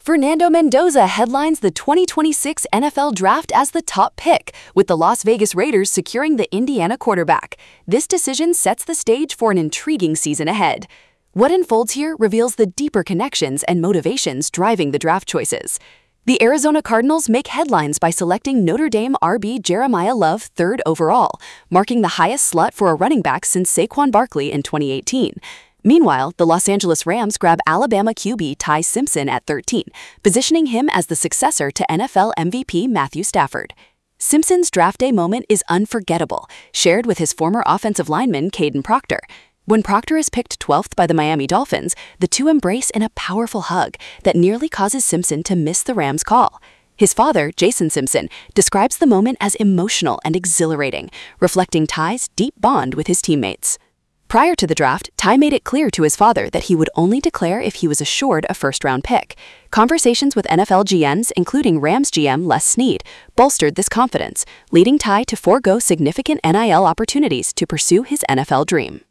Fernando Mendoza headlines the 2026 NFL Draft as the top pick, with the Las Vegas Raiders securing the Indiana quarterback. This decision sets the stage for an intriguing season ahead. What unfolds here reveals the deeper connections and motivations driving the draft choices. The Arizona Cardinals make headlines by selecting Notre Dame RB Jeremiah Love 3rd overall, marking the highest slot for a running back since Saquon Barkley in 2018. Meanwhile, the Los Angeles Rams grab Alabama QB Ty Simpson at 13, positioning him as the successor to NFL MVP Matthew Stafford. Simpson's draft day moment is unforgettable, shared with his former offensive lineman Caden Proctor. When Proctor is picked 12th by the Miami Dolphins, the two embrace in a powerful hug that nearly causes Simpson to miss the Rams' call. His father, Jason Simpson, describes the moment as emotional and exhilarating, reflecting Ty's deep bond with his teammates. Prior to the draft, Ty made it clear to his father that he would only declare if he was assured a first-round pick. Conversations with NFL GMs, including Rams GM Les Snead, bolstered this confidence, leading Ty to forego significant NIL opportunities to pursue his NFL dream.